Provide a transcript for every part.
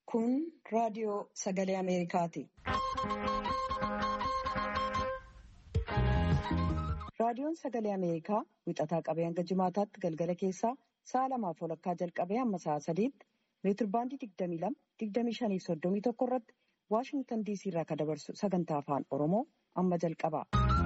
Kun raadiyoo Sagalee Ameerikaati. Raadiyoon Sagalee Ameerikaa wixataa qabee hanga jimaataatti galgala keessaa sa'a 2:00 jalqabee hamma sa'a 3tti meetirbaandii 22, 25 fi 31 irratti Waashingtan DC irraa kan dabarsu sagantaa afaan Oromoo amma jalqaba.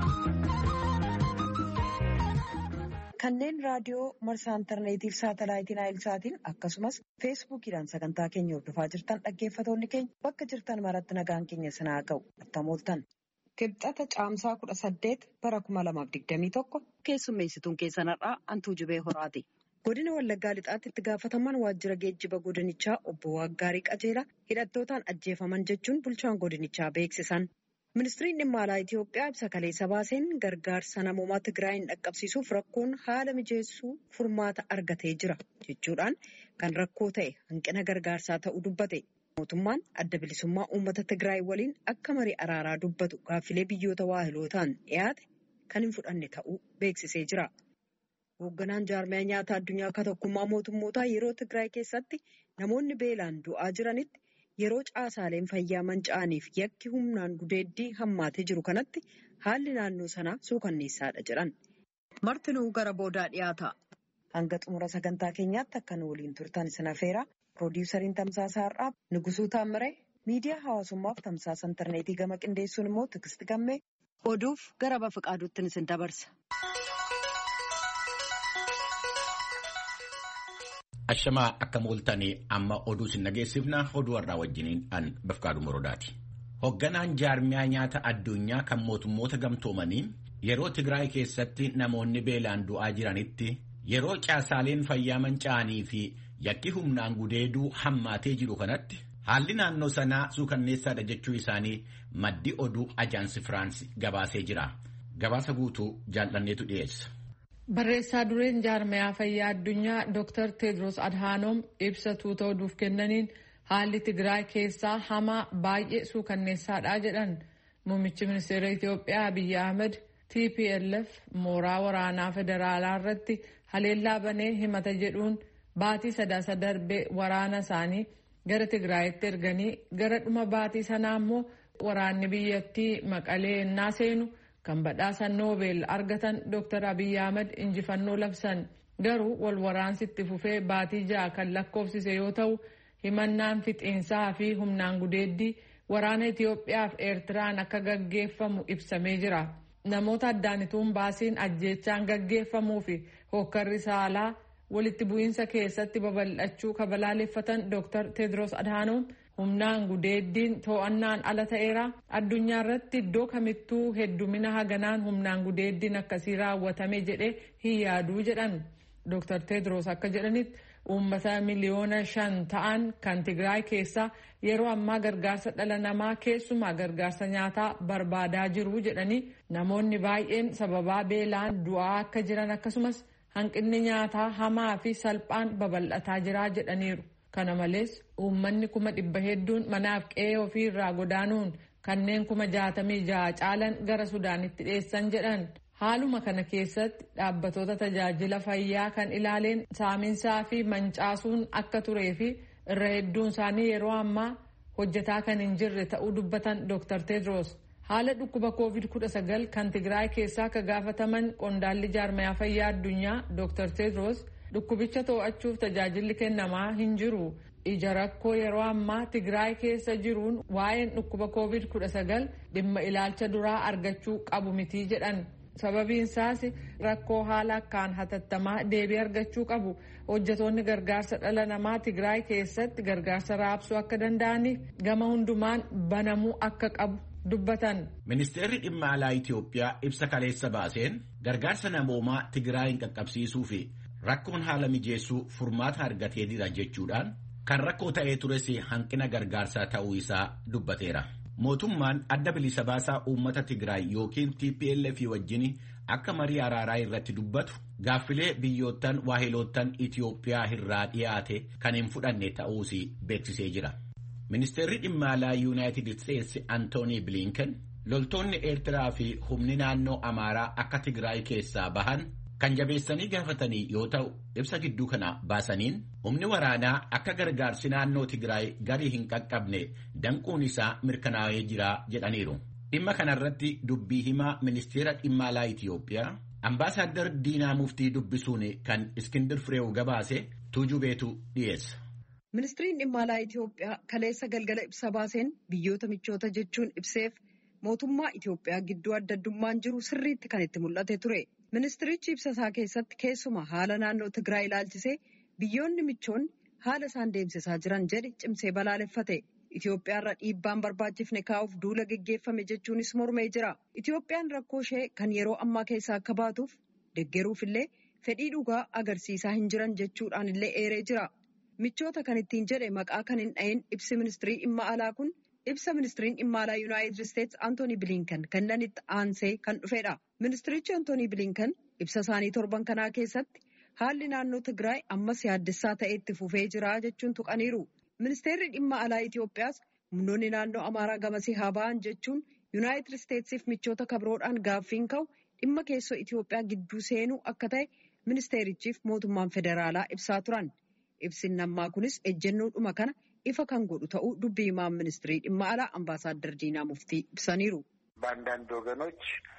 Kanneen raadiyoo marsaa intarneetii fi saatalaayitii Naayilsaatiin akkasumas feesbuukiidhaan sagantaa keenya hordofaa jirtan dhaggeeffatoonni keenya bakka jirtan maratti nagaan keenya sinaa ga'u attamooltan. Kibxata caamsaa 18 bara 2021 keessummeessituun keessan har'aa Antuu Jibee Horaati. Godina Wallaggaa Lixaatti itti gaafataman waajjira geejjiba godinichaa obbo Waggaarii Qajeelaa hidhattootaan ajjeefaman jechuun bulchaan godinichaa beeksisan. Ministiriin dhimma alaa Itoophiyaa ibsa kaleessa baaseen gargaarsa namoomaa Tigraayin dhaqqabsiisuuf rakkoon haala mijeessuu furmaata argatee jira jechuudhaan kan rakkoo ta'e hanqina gargaarsaa ta'uu dubbate. Mootummaan adda bilisummaa uummata Tigraay waliin akka marii araaraa dubbatu gaaffilee biyyoota waahilootaan dhiyaate kan hin fudhanne ta'uu beeksisee jira. Hoogganaan jaarmiyaa nyaataa addunyaa akka tokkummaa mootummootaa yeroo Tigraay keessatti namoonni beelaan du'aa jiranitti yeroo caasaaleen fayyaa manca'aniif yakki humnaan gudeeddii hammaatee jiru kanatti haalli naannoo sanaa suukanneessaadha jedhan. Martinuu gara boodaa dhiyaata. Hanga xumura sagantaa keenyaatti akka nu waliin turtan isin affeera. Piroodyusariin Tamsaasa Har'aa Nugusuu Taammiree, miidiyaa hawaasummaaf tamsaasa intarneetii gama qindeessuun immoo Tigisti Gammee. Oduuf gara Bafaqaaduutti isin dabarsa. Ashamaa akka mooltanii amma oduu sin dhageessifna oduu har'aa wajjiniin an Bafqaaduu Morodaati. Hoogganaan jaarmiyaa nyaata addunyaa kan mootummoota gamtoomanii yeroo Tigraay keessatti namoonni beelaan du'aa jiranitti yeroo caasaaleen fayyaa manca'anii fi yakki humnaan gudeeduu hammaatee jiru kanatti haalli naannoo sanaa suukanneessaadha jechuu isaanii maddi oduu ajaansi Firaansi gabaasee jira. Gabaasa guutuu jaallanneetu dhiyeessa. Barreessaa dureen jaarmiyaa fayyaa addunyaa Dr. Tedros Adhanom ibsa tuuta oduuf kennaniin haalli Tigraay keessaa hamaa baay'ee suukanneessaadha jedhan. Muummichi ministeera Itoophiyaa Abiyyi Ahmed TPLF mooraa waraanaa federaalaa irratti haleellaa banee himata jedhuun baatii sadaasa darbee waraana isaanii gara Tigraayitti erganii gara dhuma baatii sanaa immoo waraanni biyyattii Maqalee ennaa seenu kan badhaasa Noobel argatan Dr. Abiyyi Ahmed injifannoo labsan. Garuu wal waraansi itti fufee baatii 6 kan lakkoofsise yoo ta'u himannaan fixiinsaa fi humnaan gudeeddii waraana Itoophiyaa fi Eertiraan akka gaggeeffamu ibsamee jira. Namoota addaanituun baasiin ajjeechaan gaggeeffamuu fi hokkarri saalaa walitti bu'iinsa keessatti babal'achuu kabalaaleffatan Dr. Tedros Adhanom humnaan gudeeddiin to'annaan ala ta'eera. Addunyaa irratti iddoo kamittuu heddumina haganaan humnaan gudeeddiin akkasii raawwatame jedhee hin yaaduu jedhan. Dr. Tedros akka jedhanitti uummata miliyoona 5 ta'an kan Tigraay keessaa yeroo ammaa gargaarsa dhala namaa keessumaa gargaarsa nyaataa barbaadaa jiru jedhanii namoonni baay'een sababaa beelaan du'aa akka jiran akkasumas hanqinni nyaataa hamaa fi salphaan babal'ataa jira jedhaniiru. Kana malees uummanni 100,000 hedduun manaaf qe'ee ofii irraa godaanuun kanneen 66,000 caalan gara Sudaanitti dhiyeessan jedhan. Haaluma kana keessatti dhaabbatoota tajaajila fayyaa kan ilaaleen saaminsaa fi mancaasuun akka turee fi irra hedduun isaanii yeroo ammaa hojjetaa kan hin jirre ta'uu dubbatan Dr. Tedros. Haala dhukkuba COVID-19 kan Tigraay keessaa akka gaafataman qondaalli jaarmiyaa fayyaa addunyaa Dr. Tedros dhukkubicha to'achuuf tajaajilli kennamaa hin jiru. Ija rakkoo yeroo ammaa Tigraay keessa jiruun waa'een dhukkuba COVID-19 dhimma ilaalcha duraa argachuu qabu miti jedhan. Sababiin isaas rakkoo haala akkaan hatattamaa deebii argachuu qabu. Hojjetoonni gargaarsa dhala namaa Tigraay keessatti gargaarsa raabsuu akka danda'aniif gama hundumaan banamuu akka qabu dubbatan. Ministeerri dhimma alaa Itoophiyaa ibsa kaleessa baaseen gargaarsa namoomaa Tigraayin qaqqabsiisuu fi rakkoon haala mijeessuu furmaata argatee jira jechuudhaan kan rakkoo ta'ee tures hanqina gargaarsaa ta'uu isaa dubbateera. Mootummaan adda bilisa baasaa uummata Tigraay yookiin TPLF wajjin akka marii araaraa irratti dubbatu gaaffilee biyyoottan waahiloottan Itoophiyaa irraa dhiyaate kan hin fudhanne ta'uus beeksisee jira. Ministeerri dhimma alaa Yuunaayitid Isteetsi Antoonii Bilinken loltoonni Eertiraa fi humni naannoo Amaaraa akka Tigraay keessaa bahan kan jabeessanii gaafatanii yoo ta'u ibsa gidduu kana baasaniin humni waraanaa akka gargaarsi naannoo Tigraay garii hin qaqqabne danquun isaa mirkanaa'ee jira jedhaniiru. Dhimma kanarratti dubbii himaa ministeera dhimma alaa Itiyoophiyaa Ambaasaadder Diinaa Muftii dubbisuun kan Iskindir Fireew gabaase Tuujubeetu dhiyeessa. Ministiriin dhimma alaa Itiyoophiyaa kaleessa galgala ibsa baaseen biyyoota michoota jechuun ibseef mootummaa Itiyoophiyaa gidduu adda addummaan jiru sirriitti kan itti mul'ate ture. Ministirichi ibsa isaa keessatti keessumaa haala naannoo Tigraay ilaalchisee biyyoonni michoonni haala isaan deemsisaa jiran jedhe cimsee balaaleffate. Itiyoophiyaarra dhiibbaan barbaachifne kaa'uuf duula geggeeffame jechuunis mormee jira. Itiyoophiyaan rakkoo ishee kan yeroo ammaa keessaa akka baatuuf deeggaruufillee fedhii dhugaa agarsiisaa hin jiran jechuudhaan illee eeree jira. Michoota kan ittiin jedhe maqaa kan hin dhahin ibsi ministirii dhimma alaa kun ibsa ministiriin dhimma alaa Yuunaayitid Isteetsi Antoonii Bilinkan kennanitti aansee kan dhufedha. Ministirichi Antoonii Bilinkan ibsa isaanii torban kanaa keessatti haalli naannoo Tigraay ammas yaaddessaa ta'ee itti fufee jira jechuun tuqaniiru. Ministeerri dhimma alaa Itiyoophiyaas humnoonni naannoo Amaaraa gamasii haa ba'an jechuun Yuunaayitid Isteetsiif michoota kabroodhaan gaaffiin ka'u dhimma keessoo Itiyoophiyaa gidduu seenuu akka ta'e ministeerichiif mootummaan federaalaa ibsaa turan. Ibsin ammaa kunis ejjennoodhuma kana ifa kan godhu ta'uu dubbii himaan ministirii dhimma alaa Ambaasaadder Diinaa Muftii ibsaniiru. በአንዳንድ ወገኖች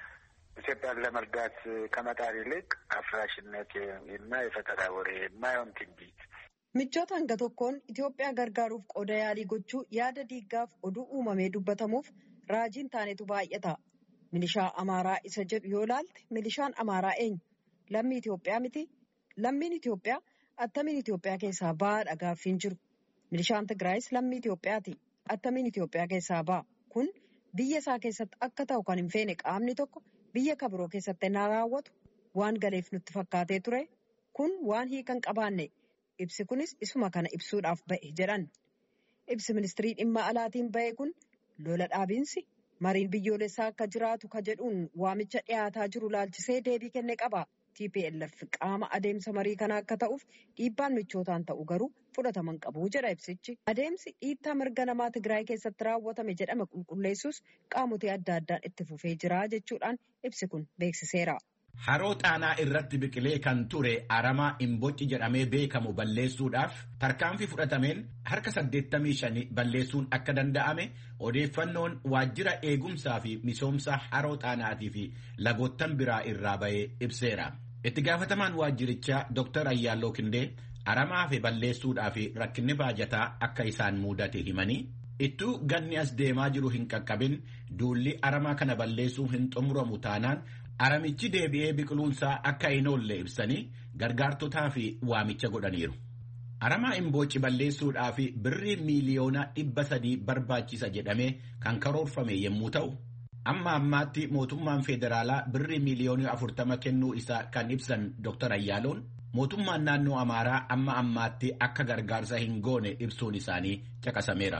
ኢትዮጵያን ለመርዳት ከመጣር ይልቅ አፍራሽነት እና የፈጠራ ወሬ የማይሆን ትንቢት michoota hanga tokkoon Itiyoophiyaa gargaaruuf qooda yaalii gochuu yaada diiggaaf oduu uumamee dubbatamuuf raajiin taanetu baay'ata. Milishaa Amaaraa isa jedhu yoo ilaalte milishaan Amaaraa eenyu? Lammii Itiyoophiyaa miti? Lammiin Itiyoophiyaa attamiin Itiyoophiyaa keessaa ba'aa gaaffiin jiru? Milishaan Tigraayis lammii Itiyoophiyaati. Attamiin Itiyoophiyaa keessaa ba'a? Kun biyya isaa keessatti akka ta'u kan hin feene qaamni tokko biyya kabiroo keessatti na raawwatu waan galeef nutti fakkaatee ture. Kun waan hiikan qabaanne. Ibsi kunis isuma kana ibsuudhaaf ba'e jedhan. Ibsi ministirii dhimma alaatiin ba'e kun lola dhaabiinsi mariin biyyoolessaa akka jiraatu ka jedhuun waamicha dhiyaataa jiru laalchisee deebii kenne qaba. TPLF qaama adeemsa marii kana akka ta'uuf dhiibbaan michootaan ta'u garuu fudhataman qabu jedha ibsichi. Adeemsi dhiittaa mirga namaa Tigraay keessatti raawwatame jedhame qulqulleessuus qaamotee adda addaan itti fufee jira jechuudhaan ibsi kun beeksiseera. Haroo Xaanaa irratti biqilee kan ture aramaa imbocci jedhamee beekamu balleessuudhaaf tarkaanfii fudhatameen harka 85 balleessuun akka danda'ame odeeffannoon waajjira eegumsaa fi misoomsa Haroo Xaanaatii fi lagoottan biraa irraa ba'ee ibseera. Itti gaafatamaan waajjirichaa Dr. Ayyaalloo Kindee aramaa fi balleessuudhaa fi rakkinni baajataa akka isaan mudate himanii ittuu ganni as deemaa jiru hin qaqqabin duulli aramaa kana balleessuu hin xumuramu taanaan aramichi deebi'ee biqiluunsaa akka hin oolle ibsanii gargaartotaa fi waamicha godhaniiru. Aramaa imbooci balleessuudhaa fi birrii miiliyoona 300 barbaachisa jedhamee kan karoorfame yommuu ta'u, amma ammaatti mootummaan federaalaa birrii miiliyoonii 40 kennuu isaa kan ibsan Dr. Ayyaaloon mootummaan naannoo Amaaraa amma ammaatti akka gargaarsa hin goone ibsuun isaanii caqasameera.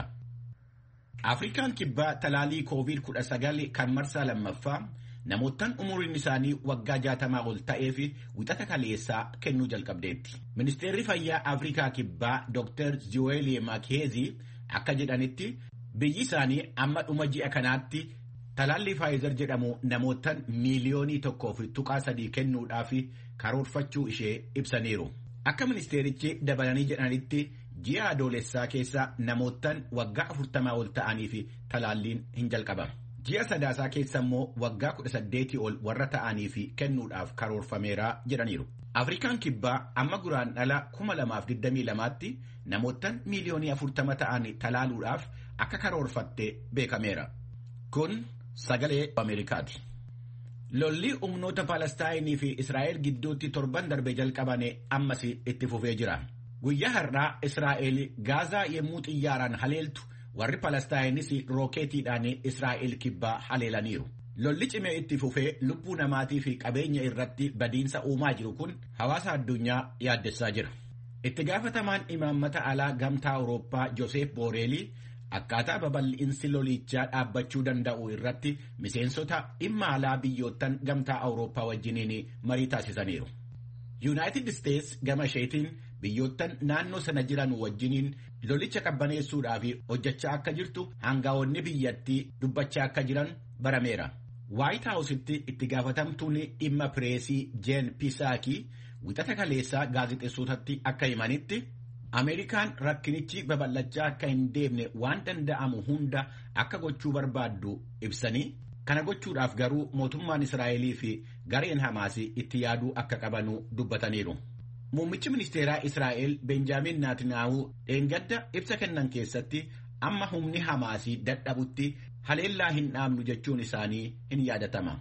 Afrikaan kibbaa talaalii COVID-19 kan marsaa lammaffaa namoottan umuriin isaanii waggaa 60 ol ta'ee fi wixata kaleessaa kennuu jalqabdeetti. Ministeerri fayyaa Afrikaa kibbaa Dr. Ziweli Makezi akka jedhanitti biyyi isaanii amma dhuma ji'a kanaatti talaalli Pfizer jedhamu namoottan miiliyoonii 1.3 kennuudhaaf karoorfachuu ishee ibsaniiru. Akka ministeerichi dabalanii jedhanitti ji'a adoolessaa keessa namoottan waggaa 40 ol ta'anii fi talaalliin hin jalqabamu. Ji'a sadaasaa keessa immoo waggaa 18 ol warra ta'anii fi kennuudhaaf karoorfameera jedhaniiru. Afrikaan kibbaa amma guraandhala 2022tti namoottan miiliyoonii 40 ta'anii talaaluudhaaf akka karoorfatte beekameera. Kun sagalee Ameerikaati. Lolli humnoota Palestaayinii fi Israa'el gidduutti torban darbe jalqabane ammas itti fufee jira. Guyyaa har'aa Israa'el Gaazaa yemmuu xiyyaaraan haleeltu warri Palestaayinis rookeetiidhaan Israa'el kibbaa haleelaniiru. Lolli cimee itti fufee lubbuu namaatii fi qabeenya irratti badiinsa uumaa jiru kun hawaasa addunyaa yaaddessaa jira. Itti gaafatamaan imaammata alaa gamtaa Awurooppaa Joosef Booreelii akkaataa babal'iinsi lolichaa dhaabbachuu danda'u irratti miseensota dhimma alaa biyyoottan gamtaa Awurooppaa wajjiniin marii taasisaniiru. Yuunaayitid Isteets gama isheetiin biyyoottan naannoo sana jiran wajjiniin lolicha qabbaneessuudhaaf hojjechaa akka jirtu aangaa'onni biyyattii dubbachaa akka jiran barameera. Waayit Haawusitti itti gaafatamtuun dhimma pireesii Jeen Pisaakii wixata kaleessaa gaazexeessotatti akka himanitti Ameerikaan rakkinichi babal'achaa akka hin deemne waan danda'amu hunda akka gochuu barbaaddu ibsanii kana gochuudhaaf garuu mootummaan Israa'elii fi gareen Hamaas itti yaaduu akka qabanu dubbataniiru. Muummichi ministeeraa Israa'el Benjaamin Naatinaahuu dheengadda ibsa kennan keessatti amma humni Hamaas dadhabutti haleellaa hin dhaabnu jechuun isaanii hin yaadatama.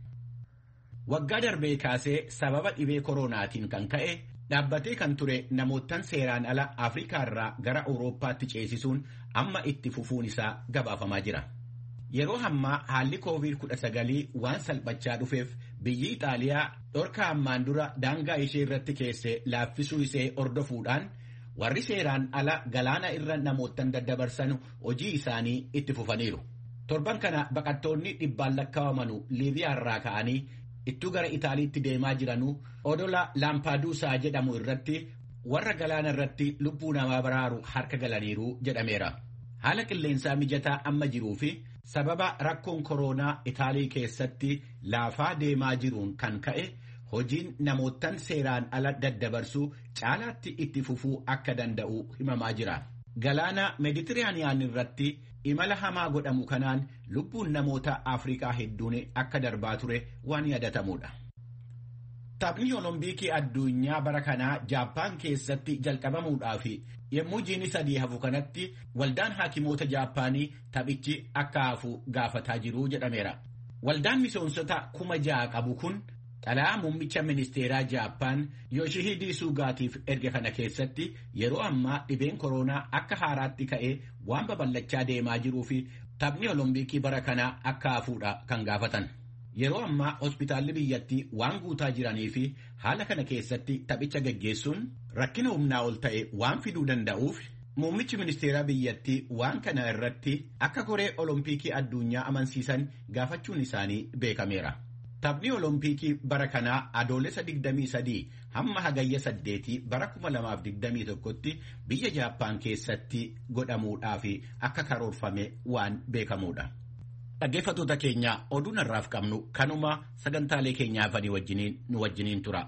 Waggaa darbee kaasee sababa dhibee koronaatiin kan ka'e dhaabbatee kan ture namootaan seeraan ala Afrikaa irraa gara Awurooppaatti ceesisuun amma itti fufuun isaa gabaafamaa jira. Yeroo ammaa haalli COVID-19 waan salphachaa dhufeef biyyi Ixaaliyaa dhorka ammaan dura daangaa ishee irratti keesse laaffisuu ishee hordofuudhaan warri seeraan ala galaana irra namootaan daddabarsan hojii isaanii itti fufaniiru. Torban kana baqattoonni dhibbaan lakkaawamanu Liibiyaa irraa ka'anii ittuu gara Itaaliitti deemaa jiranuu odola Laampaaduusaa jedhamu irratti warra galaana irratti lubbuu namaa baraaru harka galaniiru jedhameera. Haala qilleensaa mijataa amma jiruu fi sababa rakkoon koronaa Itaalii keessatti laafaa deemaa jiruun kan ka'e hojiin namootaan seeraan ala daddabarsuu caalaatti itti fufuu akka danda'u himamaa jira. Galaana Meeditiraaniyaan irratti imala hamaa godhamu kanaan lubbuun namoota Afrikaa hedduun akka darbaa ture waan yaadatamudha. Taphni Oloompiikii addunyaa bara kanaa Jaappaan keessatti jalqabamuudhaaf yommuu jiini 3 hafu kanatti waldaan haakimoota Jaappaanii taphichi akka hafu gaafataa jiru jedhameera. Waldaan miseensota 6,000 qabu kun xalayaa muummicha ministeeraa Jaappaan Yoshihide Sugaatiif erga kana keessatti yeroo ammaa dhibeen koronaa akka haaraatti ka'ee waan babal'achaa deemaa jiruu fi taphni Oloompiikii bara kanaa akka hafuudha kan gaafatan. Yeroo ammaa hospitaalli biyyattii waan guutaa jiranii fi haala kana keessatti taphicha gaggeessuun rakkina humnaa ol ta'e waan fiduu danda'uuf muummichi ministeeraa biyyattii waan kana irratti akka koree Oloompiikii addunyaa amansiisan gaafachuun isaanii beekameera. Taphni Oloompiikii bara kanaa adoolessa 23 hamma hagayya 8 bara 2021tti biyya Jaappaan keessatti godhamuudhaaf akka karoorfame waan beekamudha. Dhaggeeffattoota keenya oduu narraaf qabnu kanuma sagantaalee keenyaa hafanii nu wajjiniin tura.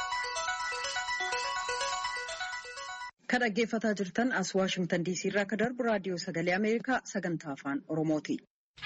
Kan dhaggeeffataa jirtan as Waashingtan DC irraa akka darbu raadiyoo sagalee Ameerikaa sagantaa afaan Oromooti.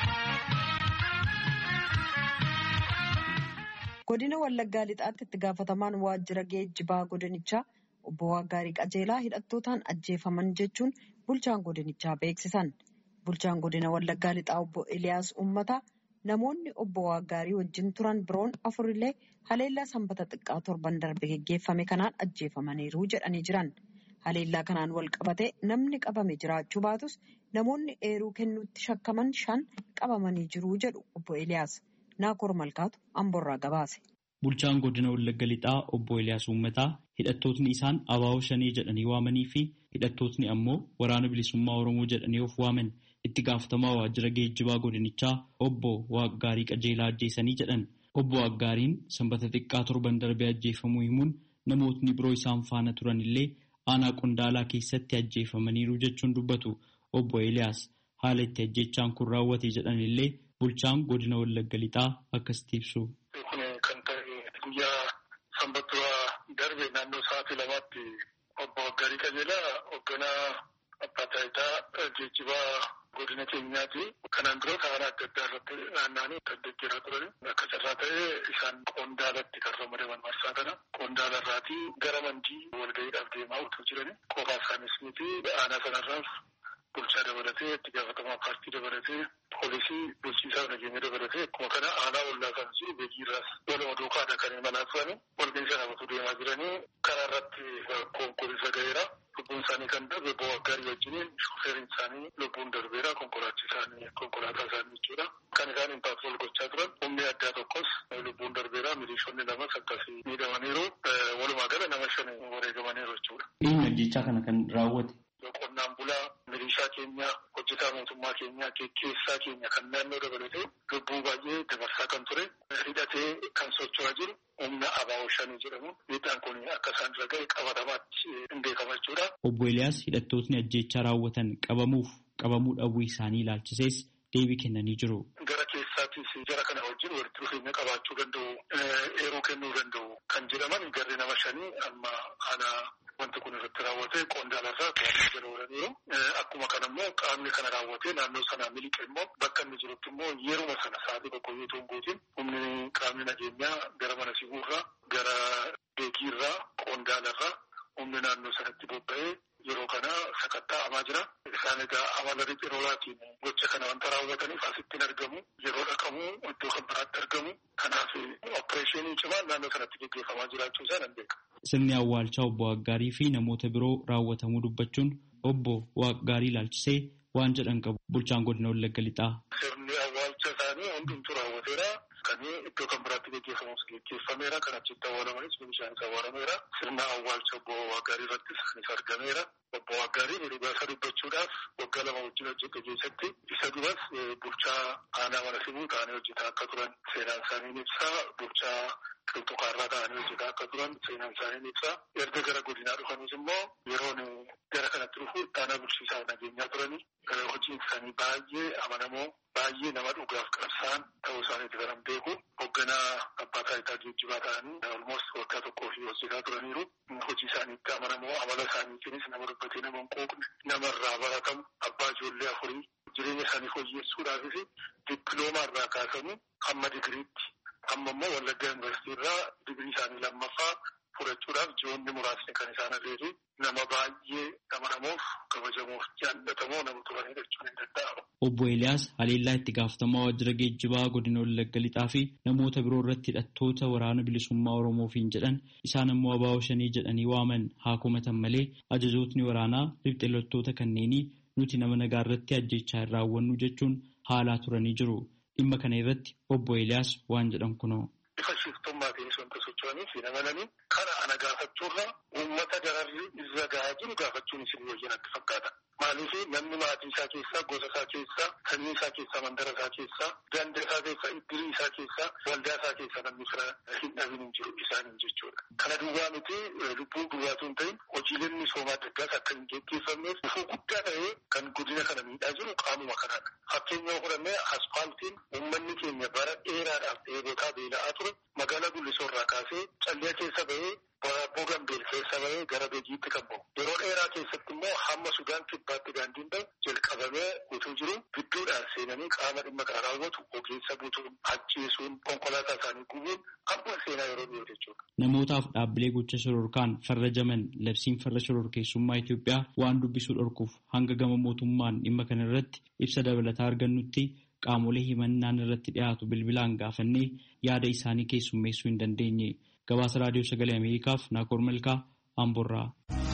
Godina Wallaggaa Lixaatti itti gaafatamaan waajjira geejjibaa godinichaa obbo Waaggaarii Qajeelaa hidhattootaan ajjeefaman jechuun bulchaan godinichaa beeksisan. Bulchaan godina Wallaggaa Lixaa obbo Eliyaas Uummataa namoonni obbo Waaggaarii wajjin turan biroon 4 illee haleellaa sanbata xiqqaa torban darbe geggeeffame kanaan ajjeefamaniiru jedhanii jiran. Haleellaa kanaan wal qabate namni qabame jiraachuu baatus namoonni eeruu kennuutti shakkaman 5 qabamanii jiru jedhu obbo Eliyaas. Naakoor Malkaatu Amborraa gabaase. Bulchaan godina Wallagga Lixaa obbo Eliyaas Uummataa hidhattootni isaan Abaawoo Shanee jedhanii waamanii fi hidhattootni ammoo Waraana Bilisummaa Oromoo jedhanii of waaman itti gaafatamaa waajjira geejjibaa godinichaa obbo Waaggaarii Qajeelaa ajjeesanii jedhan. Obbo Waaggaariin sanbata xiqqaa torban darbee ajjeefamuu himuun namootni biroo isaan faana turan illee aanaa Qondaalaa keessatti ajjeefamaniiru jechuun dubbatu. Obbo Eliyaas haala itti ajjeechaan kun raawwate jedhan illee bulchaan godina Wallagga Lixaa akkasitti ibsu. Kan ta'e guyyaa sanbata darbe naannoo sa'aatii 2tti obbo Waaggaarii Qajeelaa hoogganaa abbaa taayitaa geejjibaa godina keenyaati. Kanaan dura karaa adda addaa irratti naanna'anii deeggaraa turan. Akka carraa ta'ee isaan Qondaalatti kan ramadaman marsaa kana Qondaala irraatii gara mandii walga'iidhaaf deemaa utuu jirani. Qofaa isaanis miti aanaa sanarraaf bulchaa dabalatee itti gaafatamaa paartii dabalatee poolisii bulchiisaa nageenya dabalatee akkuma kana aanaa ollaa kan jiru beekiirraas waluma duukaadha kan imalaa turani. Walga'ii sana utuu deemaa jiranii karaa irratti konkolaataa ga'eera. Lubbuun isaanii kan darbe obbo Waaggaarii wajjiniin shufeeriin isaanii lubbuun darbeera. Konkolaataa isaanii jechuudha. Kan isaan impaaktii wal gochaa turan humni addaa tokkos lubbuun darbeera. Milishoonni 2 akkasii miidhamaniiru. Walumaa gala nama 5 wareegamaniiru jechuudha. Dhimma ajjeechaa kana kan raawwate. Qonnaan bulaa milishaa keenya hojjetaa mootummaa keenya keessaa keenya kan naannoo dabalatee lubbuu baay'ee dabarsaa kan ture hidhatee kan socho'aa jiru humna Abaawoo Shanee jedhamu. Miidhaan kun akka isaan irra ga'e qabatamaatti hin beekama jechuudha. Obbo Eliyaas hidhattootni ajjeechaa raawwatan qabamuu dhabuu isaanii ilaalchisees deebii kennanii jiru. Gara keessaatti yookiis jara kana wajjin walitti dhufeenya qabaachuu danda'u, eeruu kennuu danda'u kan jedhaman garri nama 5 amma ana wanti kun irratti raawwate qondaalarraa to'annoo jala oolaniiru. Akkuma kanammoo qaamni kana raawwatee naannoo sanaa miliqe immoo bakka inni jirutti immoo yeruma sana sa'aatii tokko yoo ta'u guutiin humni qaamni nageenyaa gara mana siguurraa gara beekiirraa qondaalarraa humni naannoo sanatti bobba'ee yeroo kana sakatta'amaa jira. Isaan egaa amala riqiroolaatiin gocha kana wanta raawwataniif asittiin argamu, yeroo dhaqamu iddoo kan biraatti argamu. Kanaaf opereeshinii cimaan naannoo sanatti gaggeeffamaa jiraachuu isaa nan beeka. Sirni awwaalchaa obbo Waggaarii fi namoota biroo raawwatamuu dubbachuun obbo Waggaarii ilaalchisee waan jedhan qabu bulchaan godina Wallagga Lixaa. Sirni awwaalcha isaanii hundumtuu raawwateera. Kan iddoo kan biraatti gaggeeffamus gaggeeffameera. Kan achitti awwaalamanis bishaanis awwaalameera. Sirna awwaalcha obbo Waggaarii irrattis isaanis argameera. Obbo Waggaarii dhugaasa dubbachuudhaaf waggaa 2 wajjin hojjete keessatti isa duras bulchaa aanaa mana sibuu ta'anii hojjetaa akka turan seenaan isaanii ni ibsa. Bulchaa Qilxuqaarraa ta'anii hojjetaa akka turan seenaan isaanii ni ibsa. Erga gara godinaa dhufanis immoo yeroon gara kanatti dhufu ittaanaa bulchiisaa nageenyaa turanii hojiin isaanii baay'ee amanamoo baay'ee nama dhugaaf qabsaan ta'uu isaaniiti kan beeku. Hoogganaa abbaa taayitaa geejjibaa ta'anii almost waggaa 1 fi hojjetaa turaniiru. Hojii isaaniitti amanamoo amala isaaniitiinis nama dubbatee nama hin quuqne namarraa baratamu abbaa ijoollee 4 jireenya isaanii fooyyessuudhaafis dippiloomaa irraa kaasanii hamma digiriitti amma immoo Wallagga Yuunivarsiitii irraa digirii isaanii 2ffaa fudhachuudhaaf ji'oonni muraasni kan isaan hafeefi nama baay'ee amanamoof kabajamuuf jaallatamoo nama turanidha jechuun hin danda'amu. Obbo Eeliyaas haleellaa itti gaafatamaa waajjira geejjibaa godina Wallagga Lixaa fi namoota biroo irratti hidhattoota waraana bilisummaa Oromoofiin jedhan isaan immoo ABO shanii jedhanii waaman haa komatan malee ajajootni waraanaa riphxee loltoota kanneenii nuti nama nagaa irratti ajjechaa hin raawwannu jechuun haalaa turanii jiru. Dhimma kana irratti obbo Eeliyaas waan jedhan kunoo. Ifa shiftummaatiinis wanta socho'aniif hin amananii kana ana gaafachuurra uummata dararri irra gahaa jiru gaafachuun isin wayyan akka fakkaata. Maaliif namni maatii isaa keessaa, gosa isaa keessaa, sanyii isaa keessaa, mandara isaa keessaa, ganda isaa keessaa, iddirii isaa keessaa, waldaa isaa keessaa namni fira hin dhabin hin jiru isaaniin jechuudha. Kana duwwaa miti lubbuu duwwaatu hin ta'in hojiileen misoomaa adda addaas akka hin gaggeeffamneef ifuu guddaa ta'ee kan godina kana miidhaa jiru qaamuma kanaadha. Fakkeenyaa fudhannee aspaaltiin uummanni keenya bara dheeraadhaaf dheebotaa beela'aa ture magaalaa Gullisoo irraa kaasee callee keessa bahee Boorabboo Gambeel keessa bahee gara Beejiitti kan bahu. Yeroo dheeraa keessatti immoo hamma Sudaan kibbaatti daandiin bahu jalqabamee utuu jiru gidduudhaan seenanii qaama dhimma kana raawwatu ogeessa butuun ajjeesuun konkolaataa isaanii gubuun amma seenaa yeroo dhiyoo jechuudha. Namootaaf dhaabbilee gocha shororkaan farrajaman labsiin farra shororkeessummaa Itoophiyaa waan dubbisuu dhorkuuf hanga gama mootummaan dhimma kana irratti ibsa dabalataa argannutti qaamolee himannaan irratti dhiyaatu bilbilaan gaafannee yaada isaanii keessummeessuu hin dandeenye. Gabaasa Raadiyoo Sagalee Ameerikaaf Naakoor Malkaa Amborraa.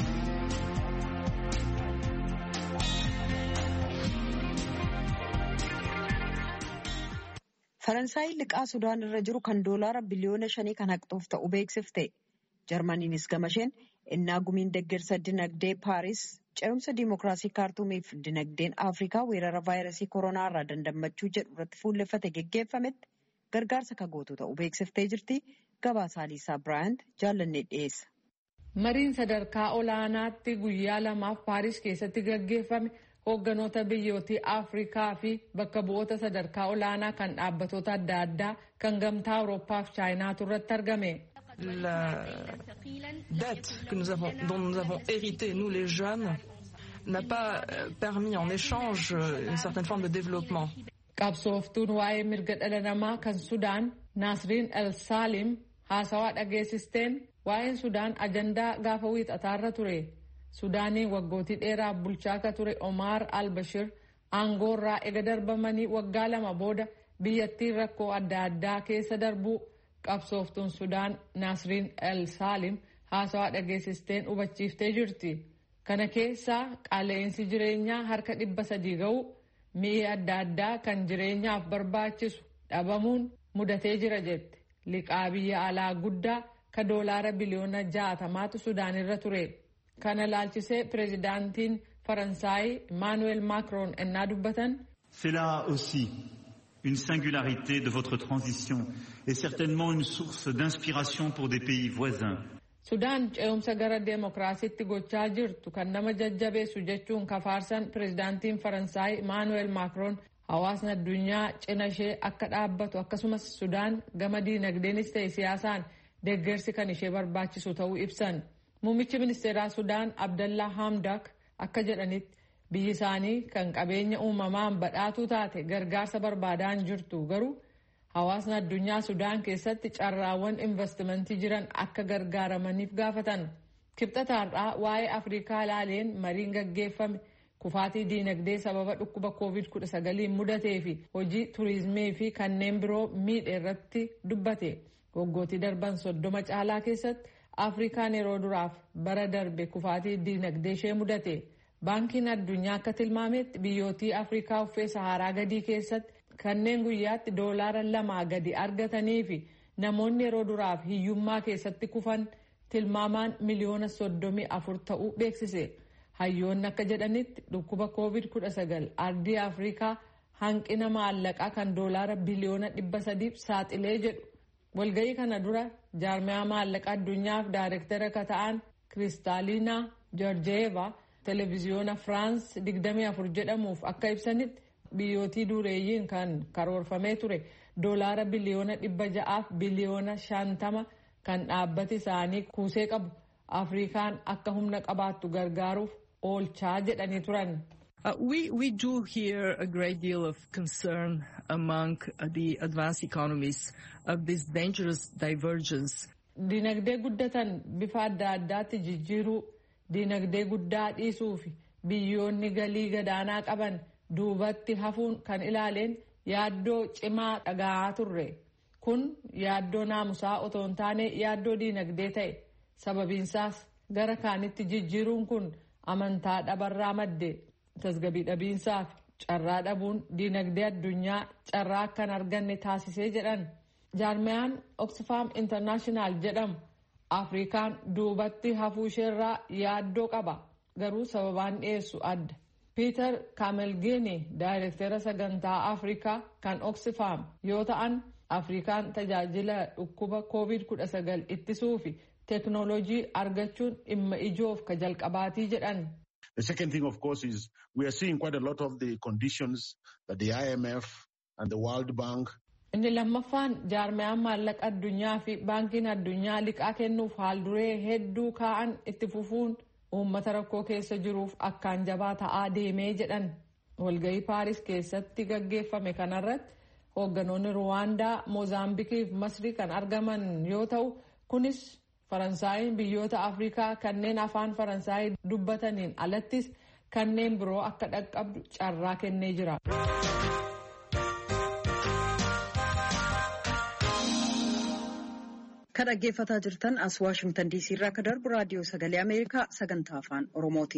Faransaay liqaa Sudaan irra jiru kan doolaara biliyoona 5 kan haqxuuf ta'u beeksifte. Jarmaniinis gamasheen innaa gumiin deeggarsa dinagdee Paaris ce'umsa diimokiraasii kaartuumiif dinagdeen Afrikaa weerara vaayirasii koronaa irraa dandammachuu jedhu irratti fuulleffate geggeeffametti gargaarsa kan gootu ta'u beeksiftee jirti. Gabaasaa Liisaa Biraayant jaallannee dhiyeessa. Mariin sadarkaa olaanaatti guyyaa 2 Paaris keessatti gaggeeffame hoogganoota biyyootii Afrikaa fi bakka bu'oota sadarkaa olaanaa kan dhaabbatoota adda addaa kan gamtaa Awurooppaa fi Chaayinaatu irratti argame. La dette dont nous avons hérité, nous les jeunes, n'a pas permis en échange une certaine forme de développement. Qabsooftuun waa'ee mirga dhala namaa kan Sudaan Naasriin El Saalim haasawaa dhageessisteen waa'een Sudaan ajandaa gaafa wiixataarra ture. Sudaaniin waggootii dheeraaf bulchaa akka ture Omar al-Bashir aangoorraa ega darbamanii waggaa 2 booda biyyattiin rakkoo adda addaa keessa darbuu qabsooftuun Sudaan Naasriin El Saalim haasawaa dhageessisteen hubachiiftee jirti. Kana keessaa qaala'insi jireenyaa harka 300 ga'u mi'i adda addaa kan jireenyaaf barbaachisu dhabamuun mudatee jira jette. Liqaa biyya alaa guddaa ka doolaara biliyoona 60tu Sudaan irra ture. Kana laalchisee pireezidaantiin Faransaay Emmanuel Macron ennaa dubbatan. C'est là aussi une singularité de votre transition et certainement une source d'inspiration pour des pays voisins. Sudaan ce'umsa gara deemokiraasiitti gochaa jirtu kan nama jajjabeessu jechuun kafaarsan pireezidaantiin Faransaay Emmanuel Macron hawaasni addunyaa cina ishee akka dhaabbatu akkasumas Sudaan gama diinagdeenis ta'e siyaasaan deeggarsi kan ishee barbaachisu ta'uu ibsan. Muummichi ministeeraa Sudaan Abdallaa Hamdak akka jedhanitti biyyi isaanii kan qabeenya uumamaan badhaatuu taate gargaarsa barbaadaan jirtu garuu hawaasni addunyaa Sudaan keessatti carraawwan investimentii jiran akka gargaaramaniif gaafatan. Kibxataarraa waa'ee Afrikaa ilaaleen mariin gaggeeffame kufaatii diinagdee sababa dhukkuba COVID-19 mudatee fi hojii turizimii fi kanneen biroo miidhe irratti dubbate. Waggootii darban 30 caalaa keessatti Afrikaan yeroo duraaf bara darbe kufaatii diinagdee ishee mudate. Baankiin addunyaa akka tilmaametti biyyootii Afrikaa uffee Saharaa gadii keessatti kanneen guyyaatti $2 gadi argatanii fi namoonni yeroo duraaf hiyyummaa keessatti kufan tilmaamaan miliyoona 34 ta'uu beeksise. Hayyoonni akka jedhanitti dhukkuba COVID-19 ardii Afrikaa hanqina maallaqaa kan $1 biliyoona 300 saaxilee jedhu. Walga'ii kana dura jaarmiyaa maallaqa addunyaaf daayirektara akka ta'an Kiristaalina Joorjeeva televiziyoona Firaans 24 jedhamuuf akka ibsanitti biyyootii dureeyyiin kan karoorfamee ture $1 biliyoona 600 biliyoona 50 kan dhaabbati isaanii kuusee qabu Afrikaan akka humna qabaattu gargaaruuf oolchaa jedhanii turan. We do hear a great deal of concern among the advanced economies of this dangerous divergence. Dinagdee guddatan bifa adda addaatti jijjiiruu, dinagdee guddaa dhiisuu fi biyyoonni galii gadaanaa qaban duubatti hafuun kan ilaaleen yaaddoo cimaa dhaga'aa turre. Kun yaaddoo naamusaa otoo hin taane yaaddoo dinagdee ta'e. Sababiinsaas gara kaanitti jijjiiruun kun amantaa dhabarraa madde. Tasgabbii dhabiinsaaf carraa dhabuun dinagdee addunyaa carraa akkan arganne taasisee jedhan. Jaarmiyaan Oxfam International jedhamu Afrikaan duubatti hafuu isheerraa yaaddoo qaba. Garuu sababaan dhiyeessu adda. Peter Kamelgeni daayirektara sagantaa Afrikaa kan Oxfam yoo ta'an Afrikaan tajaajila dhukkuba COVID-19 ittisuu fi teknoolojii argachuun dhimma ijoof ka jalqabaatii jedhan. The second thing, of course, is we are seeing quite a lot of the conditions that the IMF and the World Bank. Inni lammaffaan jaarmiyaan maallaqa addunyaa fi baankiin addunyaa liqaa kennuuf haalduree hedduu kaa'an itti fufuun uummata rakkoo keessa jiruuf akkaan jabaa ta'aa deemee jedhan. Walga'ii Paaris keessatti gaggeeffame kanarratti hoogganoonni Ruwaandaa, Moozaambiikii fi Masrii kan argaman yoo ta'u, kunis Faransaayii biyyoota Afrikaa kanneen afaan Faransaayii dubbataniin alattis kanneen biroo akka dhaqqabdu carraa kennee jira. Kan dhaggeeffataa jirtan as Waashingtan DC irraa akka darbu raadiyoo sagalee Ameerikaa sagantaa afaan Oromooti.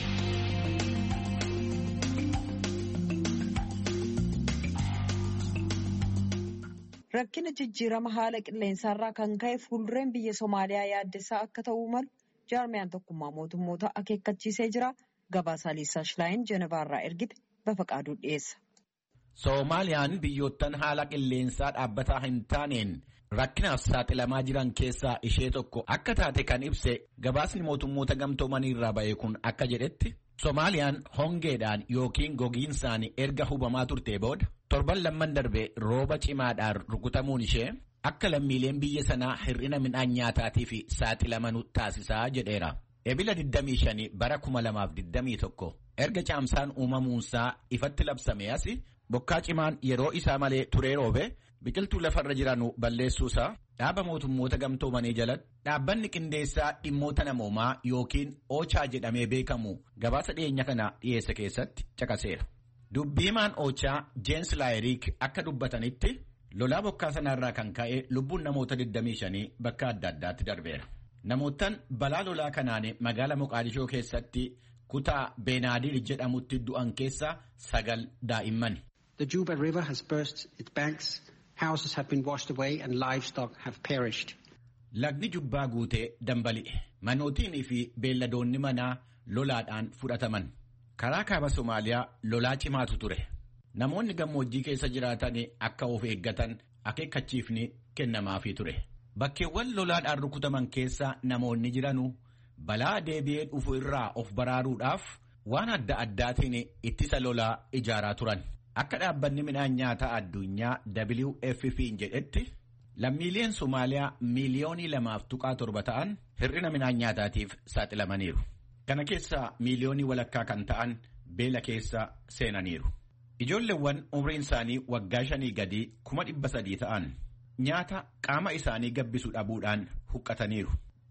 Rakkina jijjiirama haala qilleensaarraa kan ka'e fuuldureen biyya Somaaliyaa yaaddessaa akka ta'uu malu jaarmiyaan tokkummaa mootummoota akeekkachiisee jira. Gabaasaa Liisaa Shilaayin Jenevaarraa ergite Bafaqaaduu dhiyeessa. Soomaaliyaan biyyoottan haala qilleensaa dhaabbataa hin taaneen rakkinaaf saaxilamaa jiran keessaa ishee tokko akka taate kan ibse gabaasni mootummoota gamtoomanii irraa ba'e kun akka jedhetti Soomaaliyaan hongeedhaan yookiin gogiinsaan erga hubamaa turtee booda torban lamman darbe rooba cimaadhaan rukutamuun ishee akka lammiileen biyya sanaa hir'ina midhaan nyaataatii fi saaxilamanu taasisaa jedheera. Ebila 25 bara 2021 erga caamsaan uumamuunsaa ifatti labsame asi bokkaa cimaan yeroo isaa malee turee roobe biqiltuu lafarra jiranu balleessuusaa dhaaba mootummoota gamtoomanii jalatti dhaabbanni qindeessaa dhimmoota namoomaa yookiin oochaa jedhamee beekamu gabaasa dhiyeenya kana dhiyeessa keessatti caqaseera. Dubbiimaan oochaa Jeensi Laayiriik akka dubbatanitti lolaa bokkaa sanarraa kan ka'e lubbuun namoota 25 bakka adda addaatti darbeera. Namoottan balaa lolaa kanaan magaala Moqaadishoo keessatti kutaa Beenaadir jedhamutti du'an keessaa 9 daa'imman. The Juba River has burst its banks, houses have been washed away and livestock have perished. Lagni Jubbaa guutee dambali'e. Manootiinii fi beelladoonni manaa lolaadhaan fudhataman. Karaa kaaba Somaaliyaa lolaa cimaatu ture. Namoonni gammoojjii keessa jiraatan akka of eeggatan akeekkachiifni kennamaafii ture. Bakkeewwan lolaadhaan rukutaman keessa namoonni jiranu balaa deebi'ee dhufu irraa of baraaruudhaaf waan adda addaatiin ittisa lolaa ijaaraa turan. Akka dhaabbanni midhaan nyaataa addunyaa WFP'n jedhetti lammiileen Somaaliyaa miiliyoonii 2.7 ta'an hir'ina midhaan nyaataatiif saaxilamaniiru. Kana keessaa miiliyoonii walakkaa kan ta'an beela keessa seenaniiru. Ijoolleewwan umriin isaanii waggaa 5 gadi 300,000 ta'an nyaata qaama isaanii gabbisu dhabuudhaan huqqataniiru.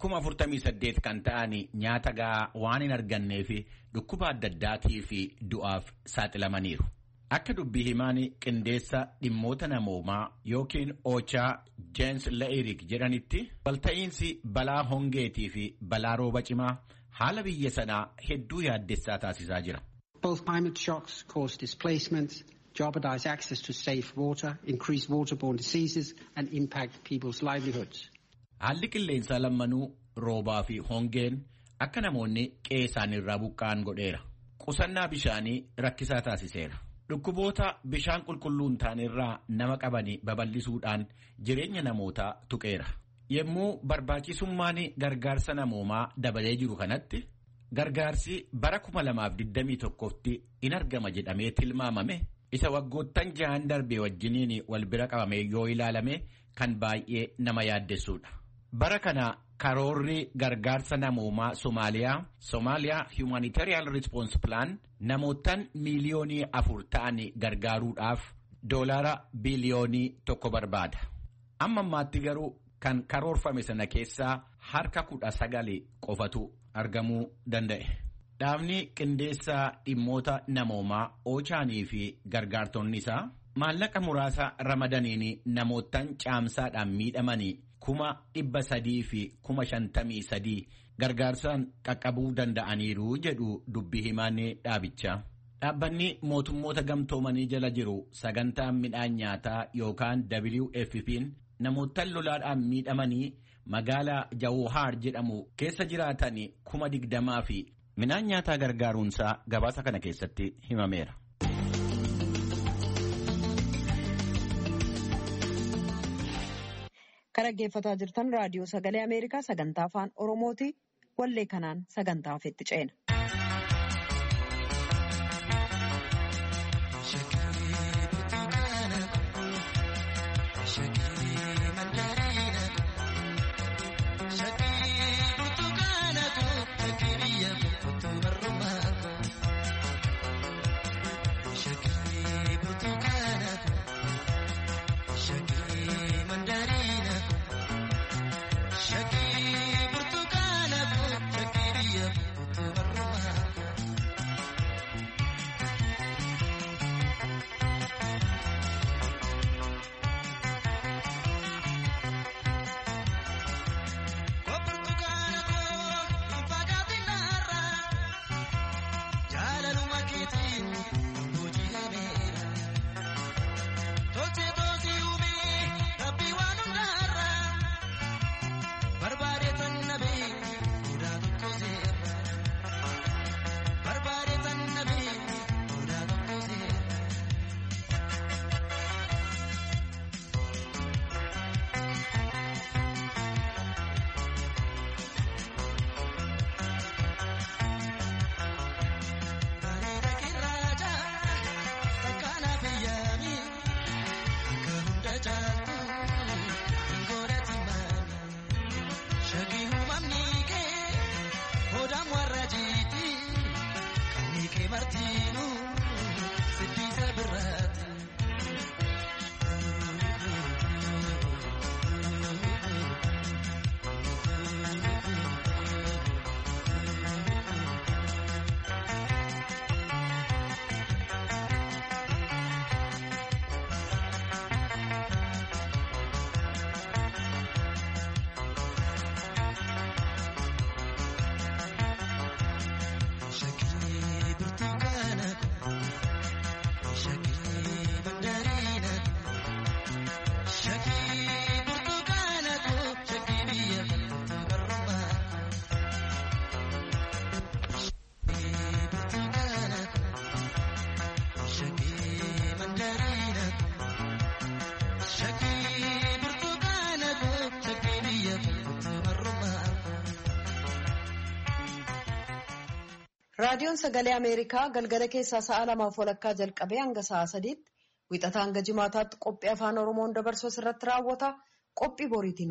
48,000 kan ta'an nyaata gahaa waan hin argannee fi dhukkuba adda addaatii fi du'aaf saaxilamaniiru. Akka dubbii himaan qindeessa dhimmoota namoomaa yookiin Ochaa Jens Le'irik jedhanitti walta'iinsi balaa hongeetii fi balaa rooba cimaa haala biyya sanaa hedduu yaaddessaa taasisaa jira. Both climate shocks cause displacement, jeopardize access to safe water, increase waterborne diseases and impact people's livelihoods. Haalli qilleensaa lammanuu roobaa fi hongeen akka namoonni qe'ee isaaniirraa buqqa'an godheera. Qusannaa bishaanii rakkisaa taasiseera. Dhukkuboota bishaan qulqulluun ta'anirraa nama qabanii babal'isuudhaan jireenya namootaa tuqeera. Yemmuu barbaachisummaan gargaarsa namoomaa dabalee jiru kanatti gargaarsi bara 2021tti in argama jedhamee tilmaamame isa waggoottan 6 darbee wajjiniin wal bira qabame yoo ilaalame kan baay'ee nama yaaddessuudha. Bara kana karoorri gargaarsa namoomaa Somaaliyaa Humanitarian Response Plan namootaan miiliyoonii 4 ta'an gargaaruudhaaf doolaara biliyoonii 1 barbaada. Amma ammaatti garuu kan karoorfame sana keessaa harka 19 qofatu argamuu danda'e. Dhaabni qindeessaa dhimmoota namoomaa Ochaanii fi gargaartonni isaa maallaqa muraasa ramadaniin namootaan caamsaadhaan miidhamanii 300,000 fi 53,000 gargaarsaan qaqqabuu danda'aniiru jedhu dubbii himaan dhaabichaa. Dhaabbanni mootummoota gamtoomanii jala jiru sagantaan midhaan nyaataa yookaan WFP'n namootaan lolaadhaan miidhamanii magaalaa Jawhar jedhamu keessa jiraatan 20,000 fi midhaan nyaataa gargaaruunsaa gabaasa kana keessatti himameera. Kan dhaggeeffataa jirtan raadiyoo sagalee Ameerikaa sagantaa afaan Oromooti. Wallee kanaan sagantaa ofiitti ceena. Shakiri burtukana Raadiyoon Sagalee Ameerikaa galgala keessaa sa'a 2:00 jalqabee hanga sa'a 3:00 wixataa hanga jimaataatti qophii afaan Oromoon dabarsu irratti raawwata. Qophii boriitiin